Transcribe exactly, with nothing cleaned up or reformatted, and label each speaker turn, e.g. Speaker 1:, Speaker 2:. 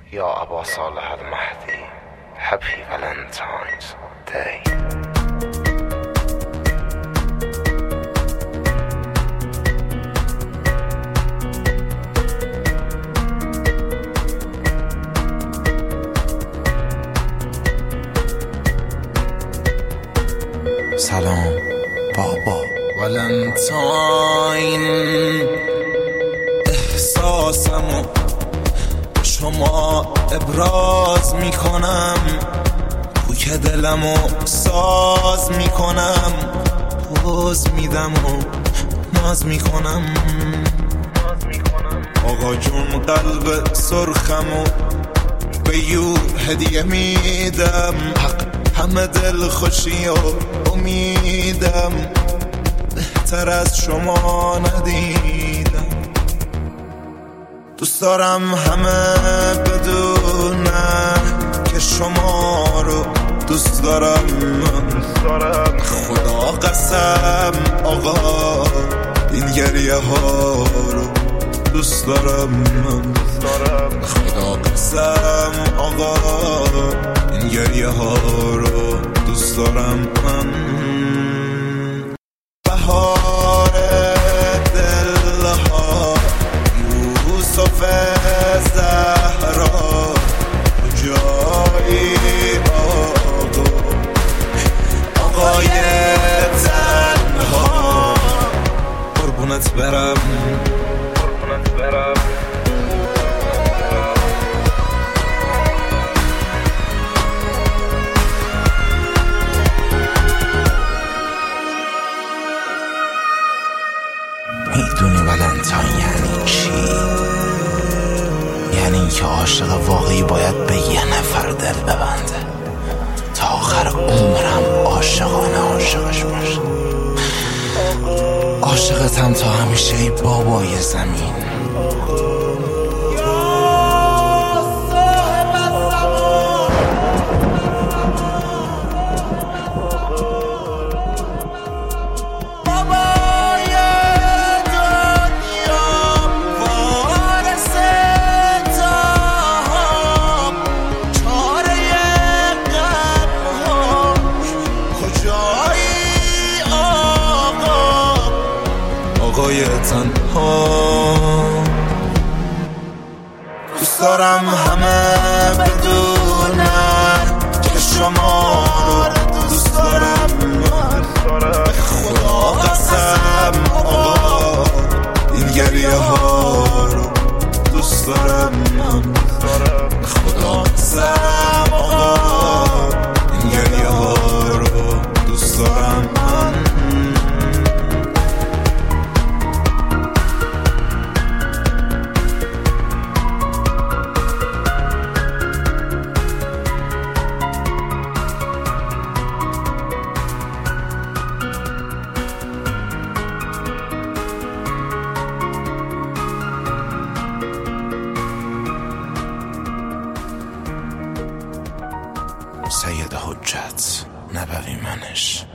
Speaker 1: یا ابا صالح المهدی Happy Valentine's Day.
Speaker 2: سلام بابا. ولنتاین احساسمو شما ابراز میکنم، کوک دلمو ساز میکنم، پوز میدم و ناز میکنم. آقا جون قلب سرخمو به یور هدیه میدم، همه دل خوشی و امیدم، بهتر از شما ندیدم. دوست دارم همه بدونن که شما رو دوست دارم. خدا قسم آقا این گریه ها رو دوست دارم. خدا قسم آقا این گریه ها رو دوست دارم. من بهار دلها یوسف زهرا جایی آقا آقای تنها قربونت برم قربونت برم. میدونی ولنتاین یعنی چی؟ یعنی اینکه عاشق واقعی باید به یه نفر دل ببنده تا آخر عمرم عاشقانه عاشقش باشه. عاشقتم تا همیشه ای بابای زمین. آقای تنها دوست دارم همه بدونن که شما رو دوست دارم. خدا قسم آقا این گریه ها رو دوست دارم. خدا قسم آقا این گریه ها رو دوست دارم. سید حجت نبوی منش.